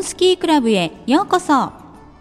本スキークラブへようこそ。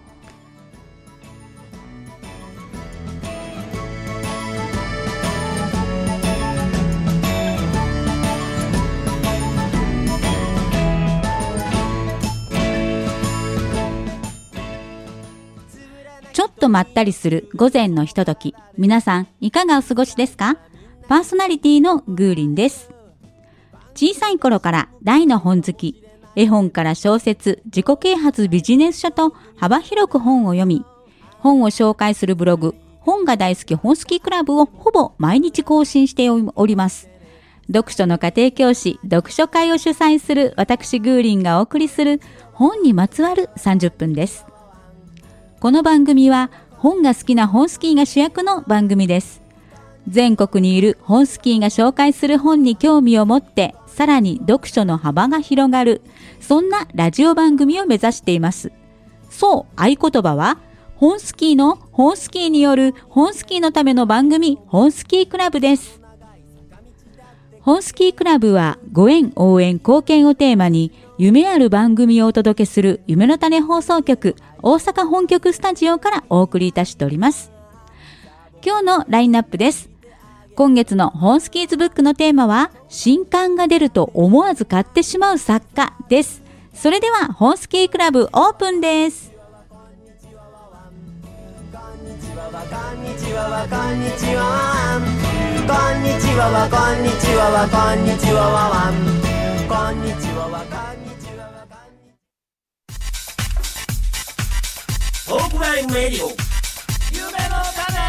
ちょっとまったりする午前のひととき、皆さんいかがお過ごしですか？パーソナリティのグーリンです。小さい頃から大の本好き、絵本から小説、自己啓発ビジネス書と幅広く本を読み、本を紹介するブログ、本が大好き本好きクラブをほぼ毎日更新しております。読書の家庭教師、読書会を主催する私グーリンがお送りする本にまつわる30分です。この番組は本が好きな本スキーが主役の番組です。全国にいる本スキーが紹介する本に興味を持って、さらに読書の幅が広がる、そんなラジオ番組を目指しています。そう、合言葉は本スキーの本スキーによる本スキーのための番組、本スキークラブです。本スキークラブはご縁、応援、貢献をテーマに夢ある番組をお届けする夢の種放送局大阪本局スタジオからお送りいたしております。今日のラインナップです。今月の本スキーズブックのテーマは新刊が出ると思わず買ってしまう作家です。それでは本スキークラブオープンです。 トークラインレディオ夢の種。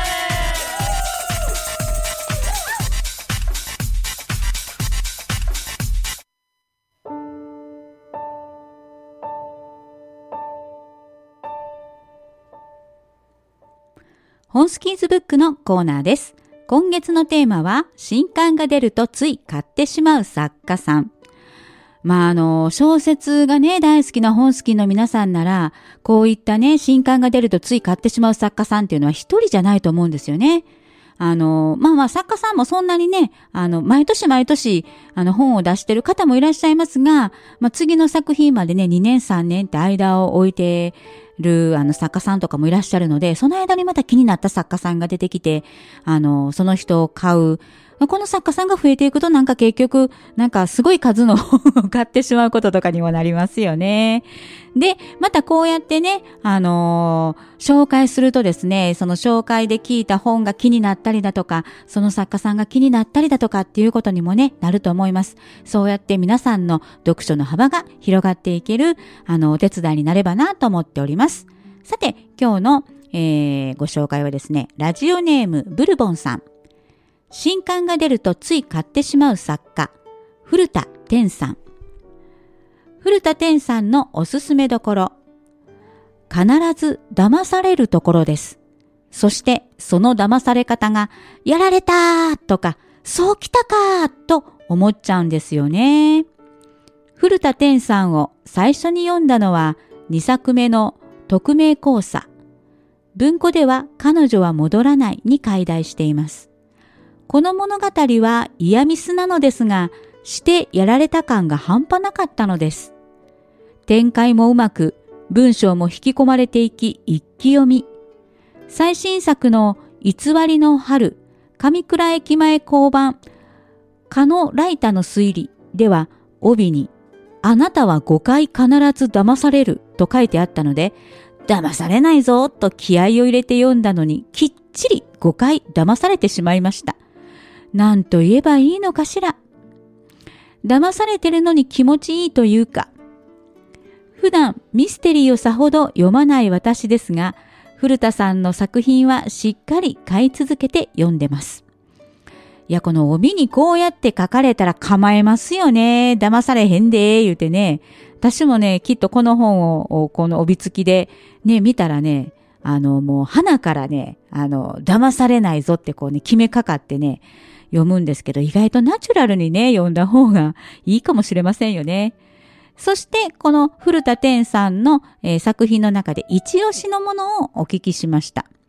本スキーズブックのコーナーです。今月のテーマは新刊が出るとつい買ってしまう作家さん。小説がね、大好きな本好きの皆さんなら、こういったね、新刊が出るとつい買ってしまう作家さんっていうのは一人じゃないと思うんですよね。作家さんもそんなにね、毎年本を出してる方もいらっしゃいますが、次の作品までね、2年3年って間を置いてる、作家さんとかもいらっしゃるので、その間にまた気になった作家さんが出てきて、その人を買う。この作家さんが増えていくと結局すごい数の本を買ってしまうこととかにもなりますよね。で、またこうやってね、紹介するとですね、その紹介で聞いた本が気になったりだとか、その作家さんが気になったりだとかっていうことにもね、なると思います。そうやって皆さんの読書の幅が広がっていける、お手伝いになればなと思っております。さて、今日の、ご紹介はですね、ラジオネームブルボンさん。新刊が出るとつい買ってしまう作家、古田天さん。古田天さんのおすすめどころ。必ず騙されるところです。そしてその騙され方が、やられたーとか、そうきたかーと思っちゃうんですよね。古田天さんを最初に読んだのは2作目の匿名交差。文庫では彼女は戻らないに改題しています。この物語はイヤミスなのですが、してやられた感が半端なかったのです。展開もうまく、文章も引き込まれていき、一気読み。最新作の偽りの春、上倉駅前交番、加野ライタの推理では、帯に、あなたは5回必ず騙されると書いてあったので、騙されないぞと気合を入れて読んだのに、きっちり5回騙されてしまいました。なんと言えばいいのかしら。騙されてるのに気持ちいいというか。普段ミステリーをさほど読まない私ですが、古田さんの作品はしっかり買い続けて読んでます。いや、この帯にこうやって書かれたら構えますよね。騙されへんで言うてね。私もね、きっとこの本をこの帯付きでね、見たらね、もう花からね、騙されないぞってこうね、決めかかってね、読むんですけど、意外とナチュラルにね、読んだ方がいいかもしれませんよね。そして、この古田天さんの、作品の中で一押しのものをお聞きしました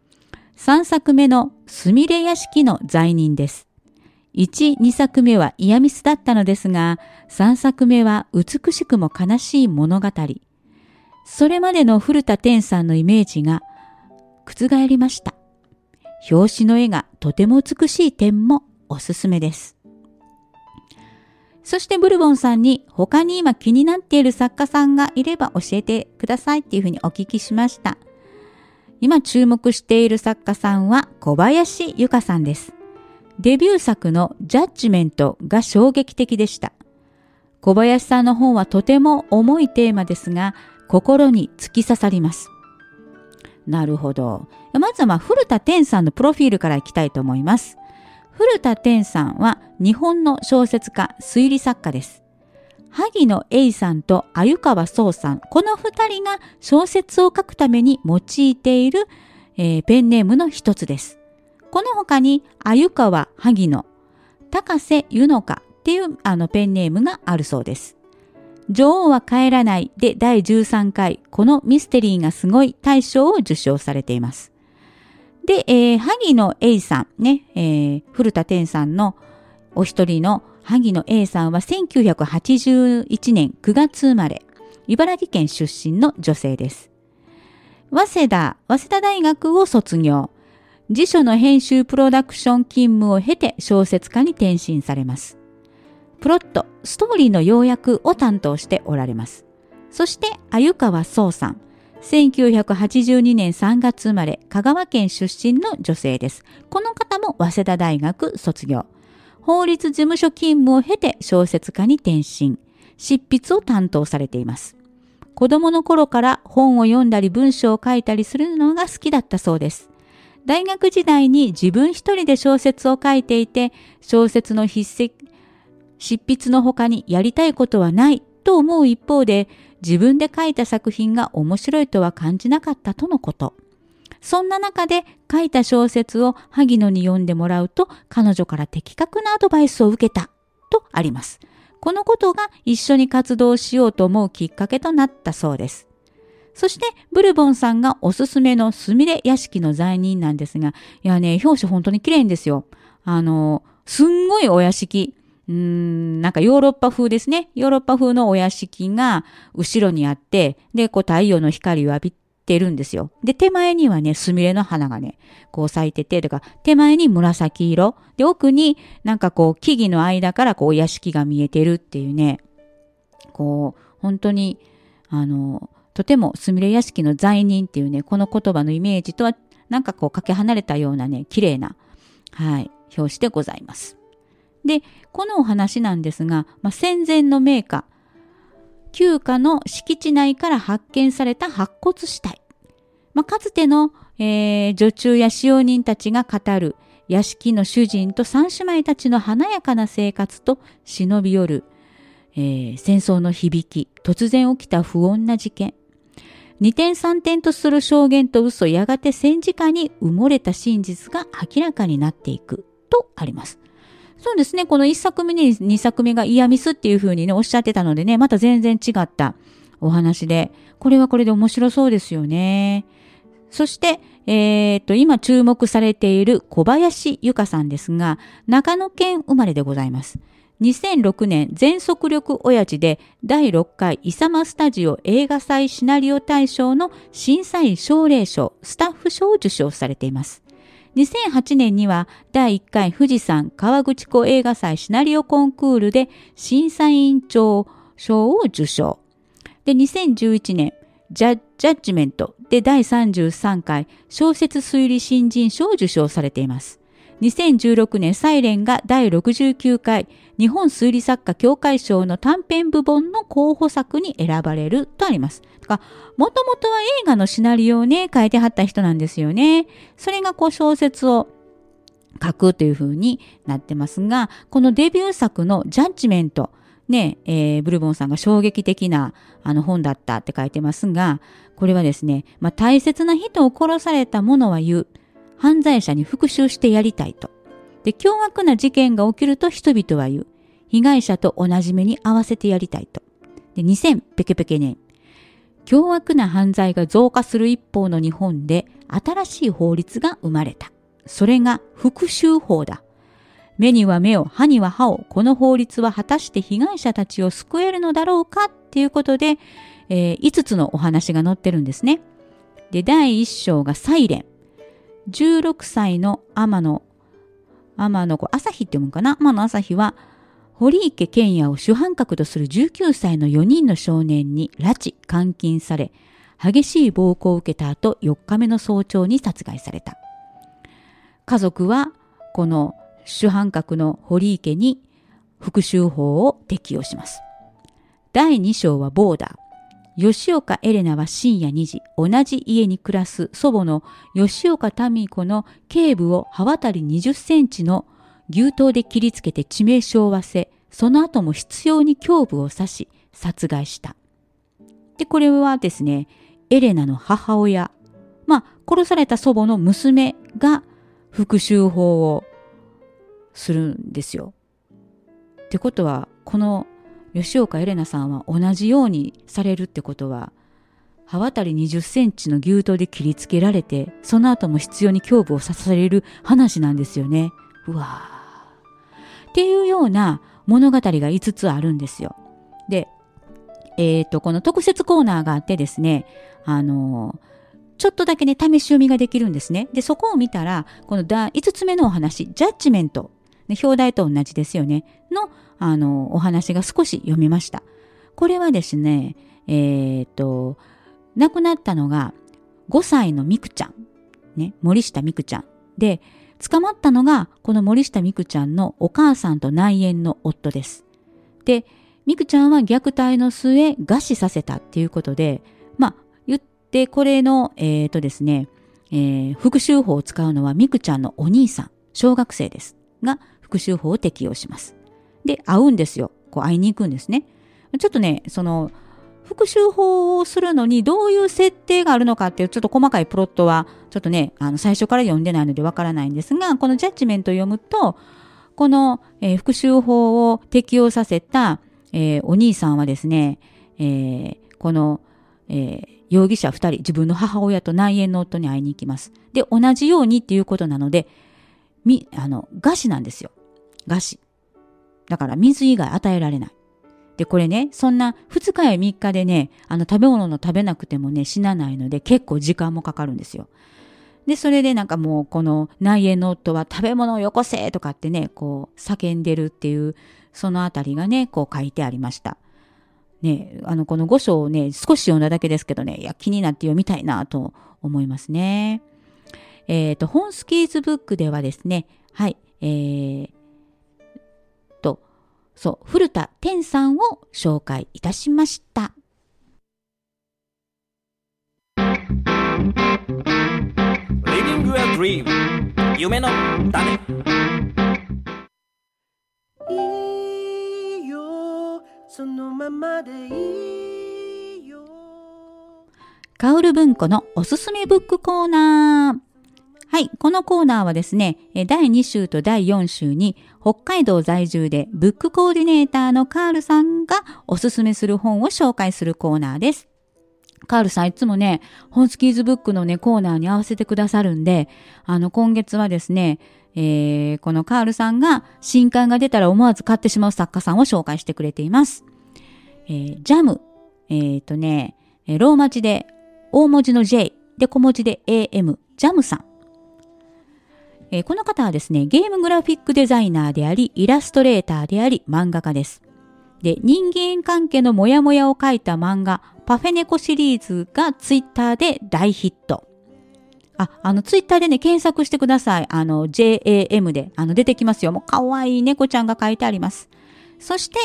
。3作目のすみれ屋敷の罪人です。1、2作目はイヤミスだったのですが、3作目は美しくも悲しい物語。 それまでの古田天さんのイメージが覆りました。表紙の絵がとても美しい点もおすすめです。そしてブルボンさんに他に今気になっている作家さんがいれば教えてくださいっていうふうにお聞きしました。今注目している作家さんは小林由佳さんです。デビュー作のジャッジメントが衝撃的でした。小林さんの本はとても重いテーマですが、心に突き刺さります。なるほど。まずは古田天さんのプロフィールからいきたいと思います。古田天さんは日本の小説家、推理作家です。萩野英さんと鮎川壮さん、この2人が小説を書くために用いている、ペンネームの一つです。この他に鮎川萩野、高瀬ゆのかっていうペンネームがあるそうです。女王は帰らないで第13回、このミステリーがすごい大賞を受賞されています。で、萩野英さんね、古田天さんのお一人の萩野英さんは1981年9月生まれ、茨城県出身の女性です。早稲田大学を卒業、辞書の編集プロダクション勤務を経て小説家に転身されます。プロット、ストーリーの要約を担当しておられます。そして鮎川壮さん、1982年3月生まれ、香川県出身の女性です。この方も早稲田大学卒業。法律事務所勤務を経て小説家に転身。執筆を担当されています。子供の頃から本を読んだり文章を書いたりするのが好きだったそうです。大学時代に自分一人で小説を書いていて、小説の執筆の他にやりたいことはないと思う一方で、自分で書いた作品が面白いとは感じなかったとのこと。そんな中で書いた小説を萩野に読んでもらうと、彼女から的確なアドバイスを受けたとあります。このことが一緒に活動しようと思うきっかけとなったそうです。そしてブルボンさんがおすすめのすみれ屋敷の罪人なんですが、いやね、表紙本当に綺麗んですよ。すんごいお屋敷。なんかヨーロッパ風ですね。ヨーロッパ風のお屋敷が後ろにあって、で、こう太陽の光を浴びてるんですよ。で、手前にはね、スミレの花がね、こう咲いてて、だから手前に紫色。で、奥になんかこう木々の間からこうお屋敷が見えてるっていうね、こう、本当に、とてもスミレ屋敷の罪人っていうね、この言葉のイメージとはなんかこうかけ離れたようなね、綺麗な、表紙でございます。で、このお話なんですが、戦前の名家、旧家の敷地内から発見された白骨死体。かつての、女中や使用人たちが語る屋敷の主人と三姉妹たちの華やかな生活と忍び寄る、戦争の響き、突然起きた不穏な事件。二転三転とする証言と嘘、やがて戦時下に埋もれた真実が明らかになっていくとあります。そうですね。この1作目に2作目がイヤミスっていう風にね、おっしゃってたのでね、また全然違ったお話で、これはこれで面白そうですよね。そして、今注目されている小林由佳さんですが、長野県生まれでございます。2006年、全速力親父で第6回イサマスタジオ映画祭シナリオ大賞の審査員奨励賞、スタッフ賞を受賞されています。2008年には第1回富士山河口湖映画祭シナリオコンクールで審査員長賞を受賞。で、2011年、ジャッジメントで第33回小説推理新人賞を受賞されています。2016年、サイレンが第69回日本推理作家協会賞の短編部門の候補作に選ばれるとあります。もともとは映画のシナリオをね、書いてはった人なんですよね。それがこう小説を書くという風になってますが、このデビュー作のジャッジメント、ね、ブルボンさんが衝撃的な本だったって書いてますが、これはですね、大切な人を殺された者は言う。犯罪者に復讐してやりたいと。で、凶悪な事件が起きると人々は言う。被害者と同じ目に合わせてやりたいと。で、2000ペケペケ年。凶悪な犯罪が増加する一方の日本で新しい法律が生まれた。それが復讐法だ。目には目を、歯には歯を、この法律は果たして被害者たちを救えるのだろうかっていうことで、 5つのお話が載ってるんですね。で、第1章がサイレン。16歳の天野子、朝日って読むかな、天野朝日は、堀池健也を主犯格とする19歳の4人の少年に拉致、監禁され、激しい暴行を受けた後、4日目の早朝に殺害された。家族は、この主犯格の堀池に復讐法を適用します。第2章はボーダー。吉岡エレナは深夜2時、同じ家に暮らす祖母の吉岡民子の頸部を刃渡り20センチの牛刀で切りつけて致命傷を負わせ、その後も執拗に胸部を刺し殺害した。で、これはですね、エレナの母親、殺された祖母の娘が復讐法をするんですよ。ってことは、この吉岡エレナさんは同じようにされるってことは、刃渡り20センチの牛刀で切りつけられて、その後も執拗に胸部を刺される話なんですよね。うわー。っていうような物語が5つあるんですよ。で、この特設コーナーがあってですね、ちょっとだけね、試し読みができるんですね。で、そこを見たら、この5つ目のお話、ジャッジメント。表題と同じですよね。お話が少し読みました。これはですね、亡くなったのが5歳のミクちゃん。ね、森下ミクちゃん。で、捕まったのがこの森下ミクちゃんのお母さんと内縁の夫です。で、ミクちゃんは虐待の末餓死させたっていうことで、言ってこれの、ですね、復讐法を使うのはミクちゃんのお兄さん、小学生です。が、復讐法を適用します。で、会うんですよ。会いに行くんですね。ちょっとね、復讐法をするのにどういう設定があるのかっていうちょっと細かいプロットはちょっとね、最初から読んでないのでわからないんですが、このジャッジメントを読むと、この、復讐法を適用させた、お兄さんはですね、この、容疑者2人、自分の母親と内縁の夫に会いに行きます。で、同じようにっていうことなので、餓死なんですよ。餓死。だから水以外与えられない。で、これね、そんな2日や3日でね、食べ物の食べなくてもね、死なないので結構時間もかかるんですよ。で、それでなんかもうこの内縁の夫は食べ物をよこせとかってね、叫んでるっていう、そのあたりがね、書いてありました。ね、この5章をね、少し読んだだけですけどね、いや、気になって読みたいなと思いますね。本スキーズブックではですね、はい、古田天さんを紹介いたしました。 Living a dream 夢の種。いいよそのままでいいよ。 カオル文庫のおすすめブックコーナー。はい、このコーナーはですね、第2週と第4週に北海道在住でブックコーディネーターのカールさんがおすすめする本を紹介するコーナーです。カールさんいつもね、本スキーズブックのね、コーナーに合わせてくださるんで、今月はですね、このカールさんが新刊が出たら思わず買ってしまう作家さんを紹介してくれています。ジャム、ローマ字で大文字の J で小文字で AM、ジャムさん。この方はですね、ゲームグラフィックデザイナーであり、イラストレーターであり、漫画家です。で、人間関係のモヤモヤを描いた漫画、パフェネコシリーズがツイッターで大ヒット。ツイッターでね、検索してください。JAM で、出てきますよ。もう可愛い猫ちゃんが書いてあります。そして、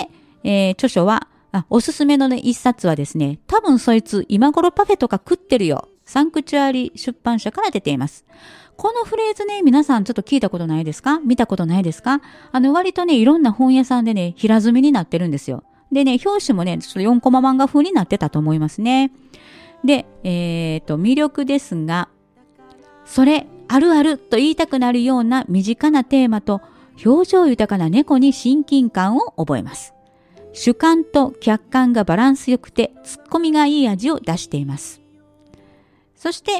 著書は、おすすめのね、一冊はですね、多分そいつ今頃パフェとか食ってるよ。サンクチュアリ出版社から出ています。このフレーズね、皆さんちょっと聞いたことないですか？見たことないですか？割とね、いろんな本屋さんでね、平積みになってるんですよ。でね、表紙もね、ちょっと4コマ漫画風になってたと思いますね。で、魅力ですが、それ、あるあると言いたくなるような身近なテーマと、表情豊かな猫に親近感を覚えます。主観と客観がバランスよくて、ツッコミがいい味を出しています。そして、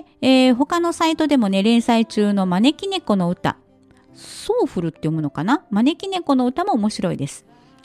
他のサイトでもね、連載中の招き猫の歌。ソーフルって読むのかな？招き猫の歌も面白いです。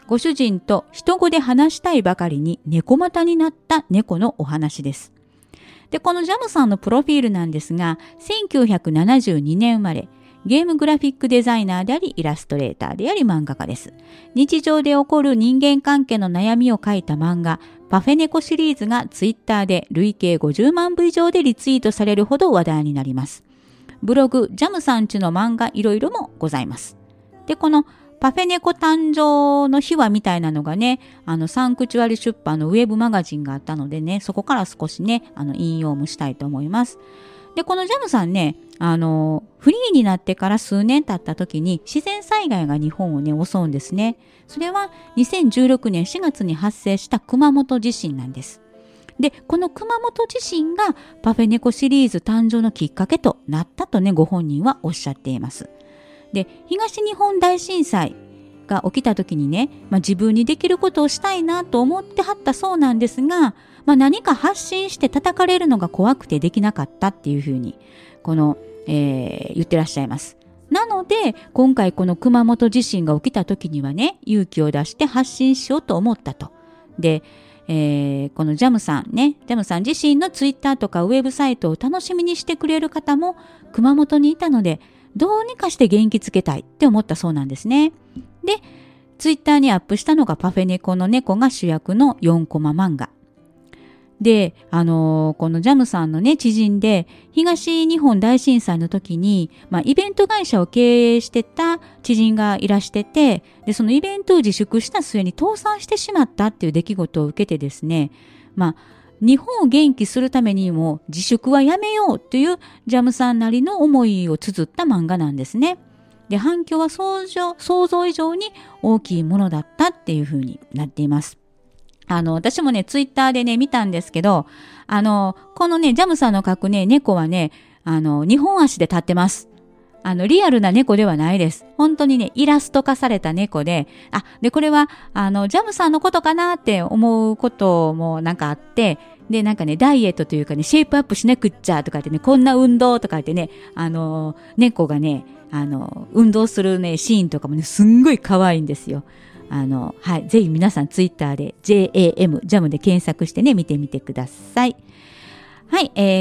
ご主人と人語で話したいばかりに猫股になった猫のお話です。で、このジャムさんのプロフィールなんですが、1972年生まれ、ゲームグラフィックデザイナーであり、イラストレーターであり、漫画家です。日常で起こる人間関係の悩みを書いた漫画、パフェ猫シリーズがツイッターで累計50万部以上でリツイートされるほど話題になります。ブログ、ジャムさんちの漫画いろいろもございます。で、このパフェ猫誕生の秘話みたいなのがね、サンクチュアリ出版のウェブマガジンがあったのでね、そこから少しね、引用もしたいと思います。で、このジャムさんね、フリーになってから数年経った時に自然災害が日本をね、襲うんですね。それは2016年4月に発生した熊本地震なんです。で、この熊本地震がパフェ猫シリーズ誕生のきっかけとなったとね、ご本人はおっしゃっています。で、東日本大震災が起きた時にね、自分にできることをしたいなと思ってはったそうなんですが、何か発信して叩かれるのが怖くてできなかったっていうふうに言ってらっしゃいます。なので今回この熊本地震が起きた時にはね、勇気を出して発信しようと思ったと。で、このジャムさん自身のツイッターとかウェブサイトを楽しみにしてくれる方も熊本にいたので、どうにかして元気づけたいって思ったそうなんですね。で、ツイッターにアップしたのがパフェ猫の猫が主役の4コマ漫画。で、このジャムさんのね、知人で、東日本大震災の時に、イベント会社を経営してた知人がいらしてて、で、そのイベントを自粛した末に倒産してしまったっていう出来事を受けてですね、日本を元気するためにも自粛はやめようというジャムさんなりの思いを綴った漫画なんですね。で、反響は想像以上に大きいものだったっていう風になっています。私もね、ツイッターでね、見たんですけど、このね、ジャムさんの描くね、猫はね、2本足で立ってます。リアルな猫ではないです。本当にね、イラスト化された猫で、で、これは、ジャムさんのことかなって思うこともなんかあって、で、なんかね、ダイエットというかね、シェイプアップしなくっちゃとかってね、こんな運動とかってね、猫がね、運動するね、シーンとかもね、すんごい可愛いんですよ。はい、ぜひ皆さんツイッターで JAM ジャムで検索してね、見てみてください。はい、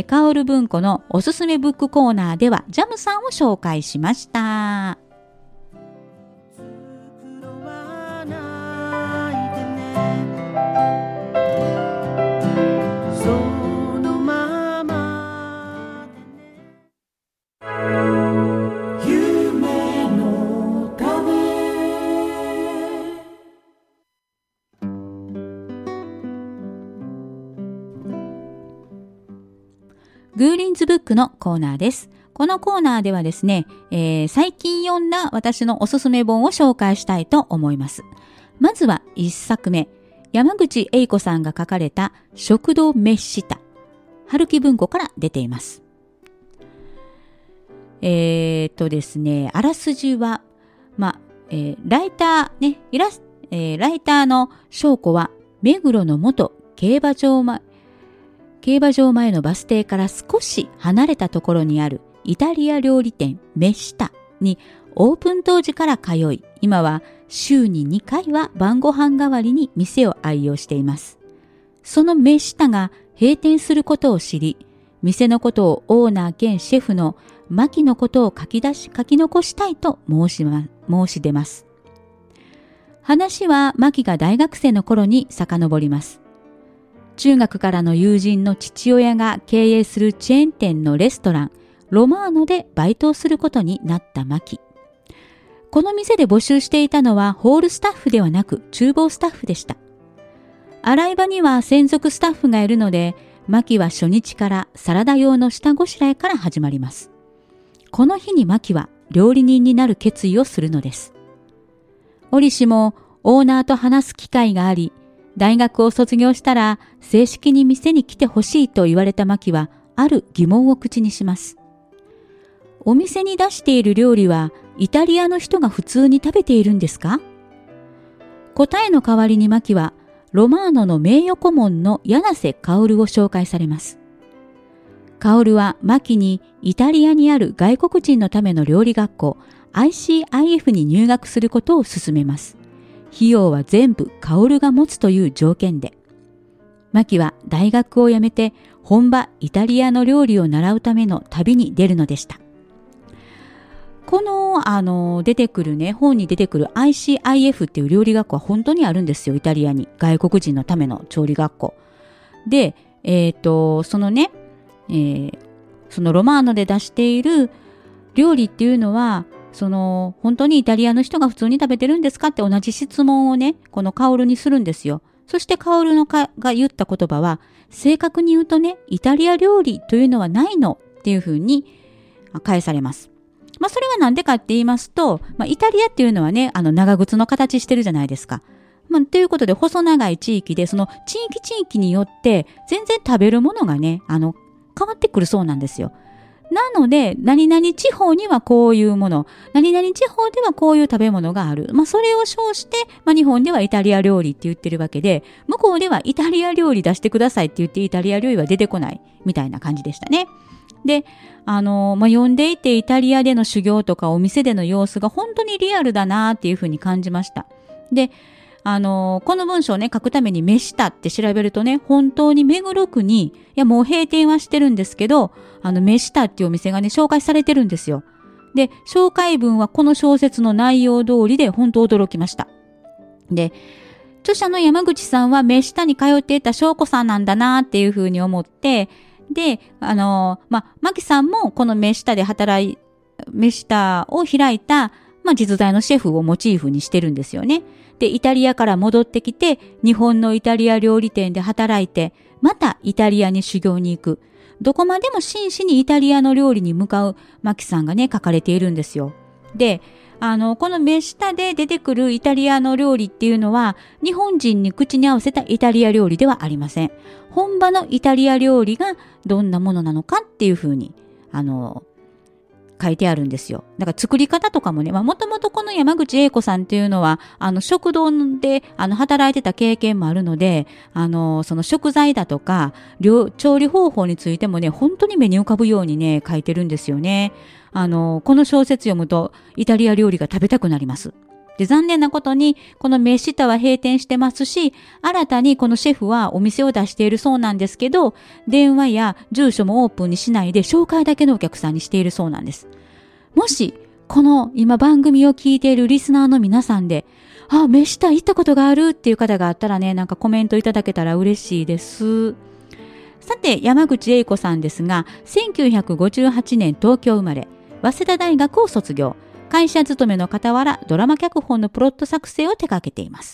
カオル文庫のおすすめブックコーナーではジャムさんを紹介しました。グーリンズブックのコーナーです。このコーナーではですね、最近読んだ私のおすすめ本を紹介したいと思います。まずは一作目、山口栄子さんが書かれた食堂滅した春樹文庫から出ています。ですね、あらすじは、ライターの翔子は目黒の元競馬場前のバス停から少し離れたところにあるイタリア料理店メシタにオープン当時から通い、今は週に2回は晩ご飯代わりに店を愛用しています。そのメシタが閉店することを知り、店のことをオーナー兼シェフの牧のことを書き残したいと申し出ます。話は牧が大学生の頃に遡ります。中学からの友人の父親が経営するチェーン店のレストランロマーノでバイトをすることになったマキ。この店で募集していたのはホールスタッフではなく厨房スタッフでした。洗い場には専属スタッフがいるので、マキは初日からサラダ用の下ごしらえから始まります。この日にマキは料理人になる決意をするのです。折しもオーナーと話す機会があり、大学を卒業したら正式に店に来てほしいと言われたマキはある疑問を口にします。お店に出している料理はイタリアの人が普通に食べているんですか？答えの代わりにマキはロマーノの名誉顧問の柳瀬薫を紹介されます。薫はマキにイタリアにある外国人のための料理学校 ICIF に入学することを勧めます。 費用は全部薫が持つという条件で、マキは大学を辞めて本場イタリアの料理を習うための旅に出るのでした。この出てくるね、本に出てくる ICIF っていう料理学校は本当にあるんですよ、イタリアに。外国人のための調理学校。で、そのね、そのロマーノで出している料理っていうのは、本当にイタリアの人が普通に食べてるんですかって同じ質問をね、このカオルにするんですよ。そしてカオルが言った言葉は、正確に言うとね、イタリア料理というのはないのっていうふうに返されます。それはなんでかって言いますと、イタリアっていうのはね、長靴の形してるじゃないですか。ということで、細長い地域で、その地域によって、全然食べるものがね、変わってくるそうなんですよ。なので、何々地方にはこういうもの、何々地方ではこういう食べ物がある。それを称して、日本ではイタリア料理って言ってるわけで、向こうではイタリア料理出してくださいって言ってイタリア料理は出てこないみたいな感じでしたね。で、読んでいてイタリアでの修行とかお店での様子が本当にリアルだなっていうふうに感じました。で、この文章をね、書くために目下って調べるとね、本当に目黒区に、いやもう閉店はしてるんですけど、目下っていうお店がね、紹介されてるんですよ。で、紹介文はこの小説の内容通りで本当驚きました。で、著者の山口さんは目下に通っていた翔子さんなんだなっていうふうに思って、で、マキさんもこの目下を開いた、実在のシェフをモチーフにしてるんですよね。で、イタリアから戻ってきて、日本のイタリア料理店で働いて、またイタリアに修行に行く。どこまでも真摯にイタリアの料理に向かうマキさんがね、書かれているんですよ。で、この目下で出てくるイタリアの料理っていうのは、日本人に口に合わせたイタリア料理ではありません。本場のイタリア料理がどんなものなのかっていうふうに、書いてあるんですよ。だから作り方とかもね、もともとこの山口英子さんっていうのは、食堂で、働いてた経験もあるので、その食材だとか、調理方法についてもね、本当に目に浮かぶようにね、書いてるんですよね。この小説読むと、イタリア料理が食べたくなります。で、残念なことに、この目下は閉店してますし、新たにこのシェフはお店を出しているそうなんですけど、電話や住所もオープンにしないで紹介だけのお客さんにしているそうなんです。もし、この今番組を聞いているリスナーの皆さんで、目下行ったことがあるっていう方があったらね、コメントいただけたら嬉しいです。さて、山口英子さんですが、1958年東京生まれ、早稲田大学を卒業。会社勤めの傍らドラマ脚本のプロット作成を手掛けています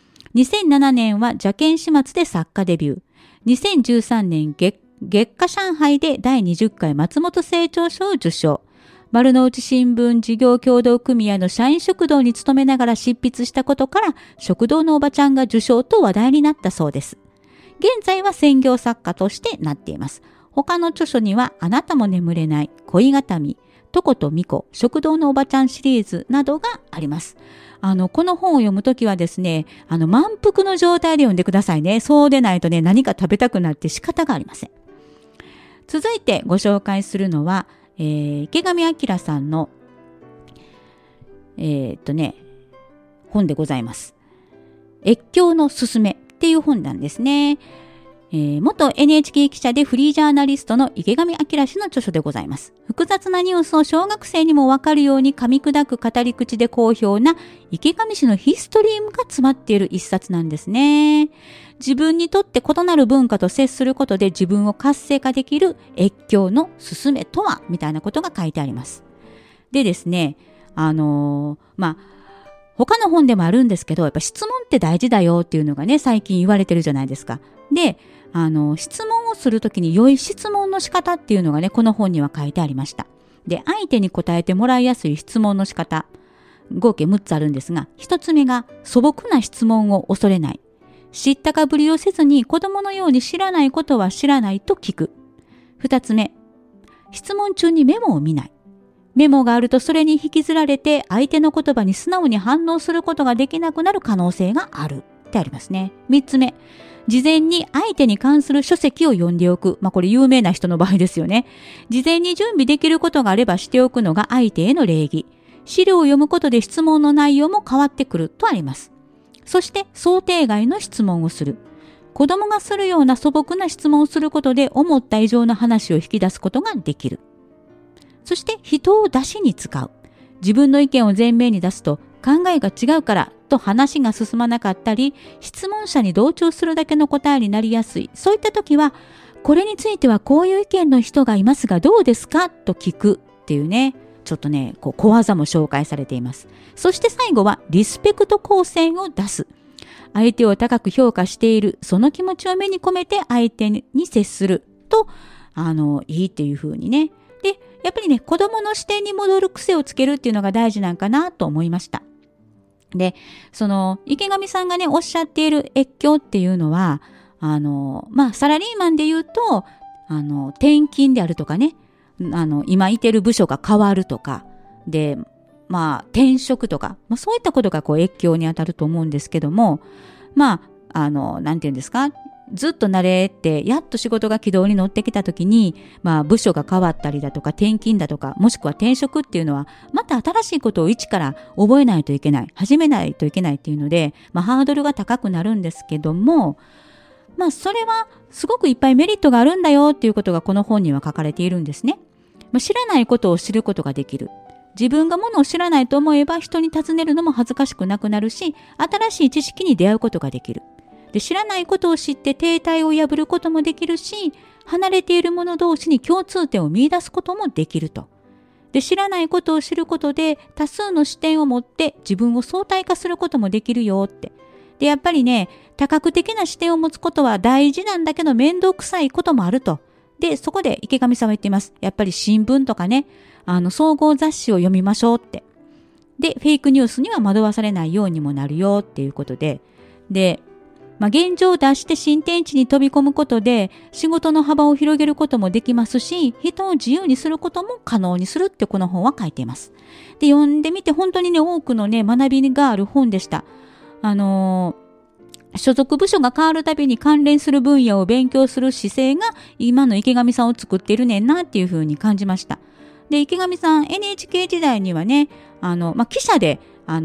。2007年は邪剣始末で作家デビュー。2013年月下上海で第20回松本清張賞を受賞。丸の内新聞事業協同組合の社員食堂に勤めながら執筆したことから食堂のおばちゃんが受賞と話題になったそうです。現在は専業作家としてなっています。他の著書にはあなたも眠れない、恋形、とことみこ、食堂のおばちゃんシリーズなどがあります。この本を読むときはですね、満腹の状態で読んでくださいね。そうでないとね、何か食べたくなって仕方がありません。続いてご紹介するのは、池上彰さんの、本でございます。越境のすすめっていう本なんですね。元 NHK 記者でフリージャーナリストの池上彰氏の著書でございます。複雑なニュースを小学生にもわかるように噛み砕く語り口で好評な池上氏のヒストリーが詰まっている一冊なんですね。自分にとって異なる文化と接することで自分を活性化できる越境のすすめとはみたいなことが書いてあります。でですね、他の本でもあるんですけど、やっぱ質問って大事だよっていうのがね、最近言われてるじゃないですか。で、質問をするときに良い質問の仕方っていうのがね、この本には書いてありました。で、相手に答えてもらいやすい質問の仕方、合計6つあるんですが、1つ目が素朴な質問を恐れない。知ったかぶりをせずに子供のように知らないことは知らないと聞く。2つ目、質問中にメモを見ない。メモがあるとそれに引きずられて相手の言葉に素直に反応することができなくなる可能性があるってありますね。3つ目、事前に相手に関する書籍を読んでおく。これ有名な人の場合ですよね。事前に準備できることがあればしておくのが相手への礼儀。資料を読むことで質問の内容も変わってくるとあります。 そして想定外の質問をする。子供がするような素朴な質問をすることで思った以上の話を引き出すことができる。そして人を出しに使う。自分の意見を前面に出すと考えが違うからと話が進まなかったり、質問者に同調するだけの答えになりやすい。そういった時は、これについてはこういう意見の人がいますがどうですかと聞くっていうね、ちょっとね、小技も紹介されています。そして最後はリスペクト光線を出す。相手を高く評価している、その気持ちを目に込めて相手に接すると、いいっていう風にね。で、やっぱりね、子供の視点に戻る癖をつけるっていうのが大事なんかなと思いました。で、池上さんがね、おっしゃっている越境っていうのは、サラリーマンで言うと、転勤であるとかね、今いてる部署が変わるとか、で、転職とか、そういったことが越境に当たると思うんですけども、なんていうんですか、ずっと慣れて、やっと仕事が軌道に乗ってきたときに、部署が変わったりだとか、転勤だとか、もしくは転職っていうのは、また新しいことを一から覚えないといけない、始めないといけないっていうので、ハードルが高くなるんですけども、それはすごくいっぱいメリットがあるんだよっていうことがこの本には書かれているんですね。知らないことを知ることができる。自分がものを知らないと思えば人に尋ねるのも恥ずかしくなくなるし、新しい知識に出会うことができる。で、知らないことを知って停滞を破ることもできるし、離れている者同士に共通点を見出すこともできると。で、知らないことを知ることで多数の視点を持って自分を相対化することもできるよって。で、やっぱりね、多角的な視点を持つことは大事なんだけど面倒くさいこともあると。で、そこで池上さんは言っています。やっぱり新聞とかね、総合雑誌を読みましょうって。で、フェイクニュースには惑わされないようにもなるよっていうことで。で、現状を脱して新天地に飛び込むことで仕事の幅を広げることもできますし、人を自由にすることも可能にするってこの本は書いています。で、読んでみて本当にね、多くのね、学びがある本でした。所属部署が変わるたびに関連する分野を勉強する姿勢が今の池上さんを作っているねんなっていうふうに感じました。で、池上さん NHK 時代にはね、記者で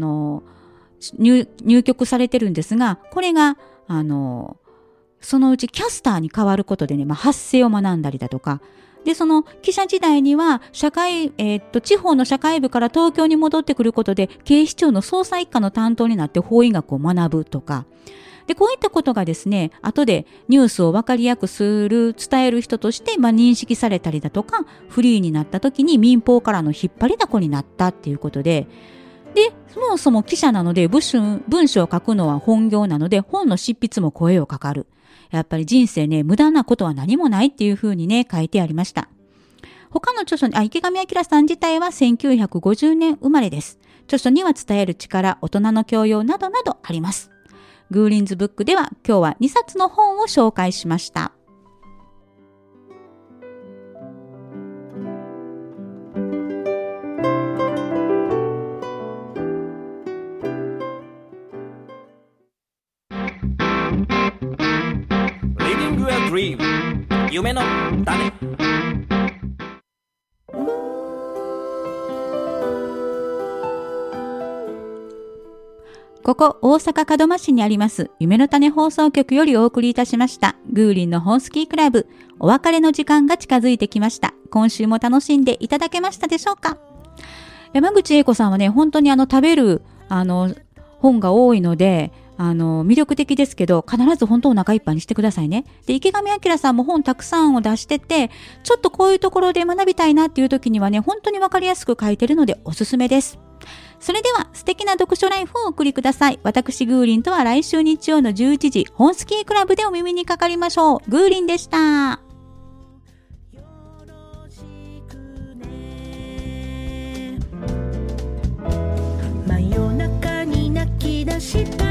入局されてるんですが、これがそのうちキャスターに変わることでね、発声を学んだりだとか、で、その記者時代には地方の社会部から東京に戻ってくることで警視庁の捜査一課の担当になって法医学を学ぶとか、で、こういったことがですね、後でニュースを分かりやすくする、伝える人として、認識されたりだとか、フリーになった時に民放からの引っ張りだこになったっていうことで、で、そもそも記者なので文章を書くのは本業なので、本の執筆も声をかかる。やっぱり人生ね、無駄なことは何もないっていうふうにね、書いてありました。他の著書に、池上彰さん自体は1950年生まれです。著書には伝える力、大人の教養などなどあります。グーリンズブックでは今日は2冊の本を紹介しました。 Living a dream 夢の種。 ここ大阪門真市にあります夢の種放送局よりお送りいたしましたグーリンの本スキークラブ。お別れの時間が近づいてきました。今週も楽しんでいただけましたでしょうか。山口英子さんはね、本当に食べる本が多いので魅力的ですけど、必ず本当お腹いっぱいにしてくださいね。で、池上彰さんも本たくさんを出してて、ちょっとこういうところで学びたいなっていう時にはね、本当にわかりやすく書いてるのでおすすめです。それでは素敵な読書ライフをお送りください。私グーリンとは来週日曜の11時、本スキークラブでお耳にかかりましょう。グーリンでした。 真夜中に泣き出した